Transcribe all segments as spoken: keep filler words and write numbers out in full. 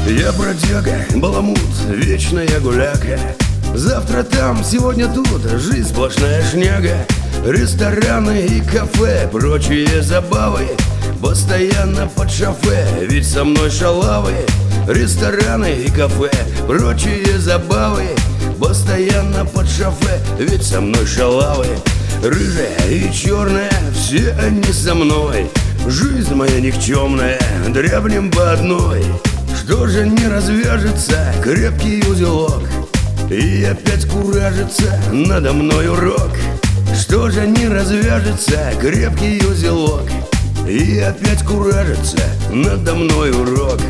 Я бродяга, баламут, вечная гуляка. Завтра там, сегодня тут, жизнь сплошная шняга. Рестораны и кафе, прочие забавы, постоянно под шофе, ведь со мной шалавы. Рестораны и кафе, прочие забавы, постоянно под шофе, ведь со мной шалавы. Рыжая и черная, все они со мной. Жизнь моя никчемная, дрябнем по одной. Что же не развяжется крепкий узелок, и опять куражится надо мной урок. Что же не развяжется крепкий узелок, и опять куражится надо мной урок.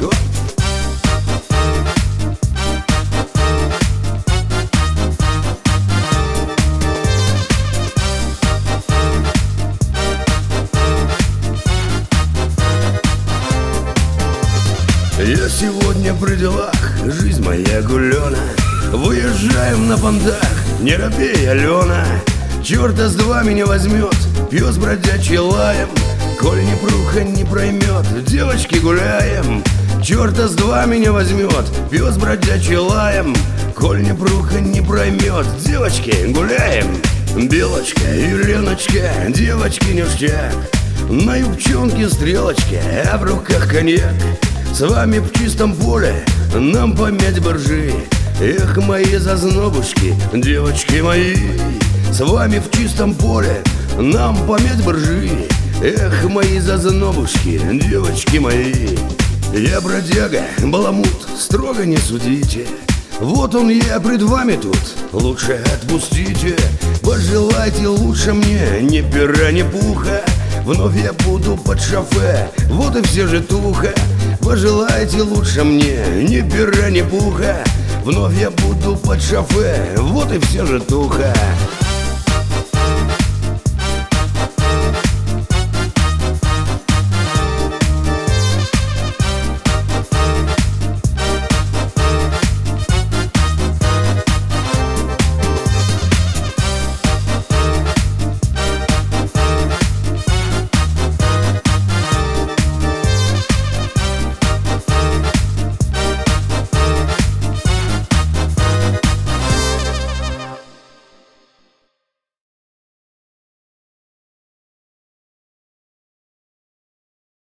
Я сегодня при делах, жизнь моя гулена. Выезжаем на понтах, не робей, Алена. Черта с два меня возьмет, пес бродячий лаем. Коль не пруха не проймет, девочки гуляем. Черта с два меня возьмет, пес бродячий лаем. Коль не пруха не проймет, девочки гуляем. Белочка и Леночка, девочки ништяк. На юбчонке стрелочки, а в руках коньяк. С вами в чистом поле, нам помять боржи. Эх, мои зазнобушки, девочки мои. С вами в чистом поле, нам помять боржи. Эх, мои зазнобушки, девочки мои. Я бродяга, баламут, строго не судите. Вот он я пред вами тут, лучше отпустите. Пожелайте лучше мне ни пера, ни пуха. Вновь я буду под шофе, вот и все житуха. Пожелайте лучше мне ни пера, ни пуха. Вновь я буду под шофе, вот и все житуха.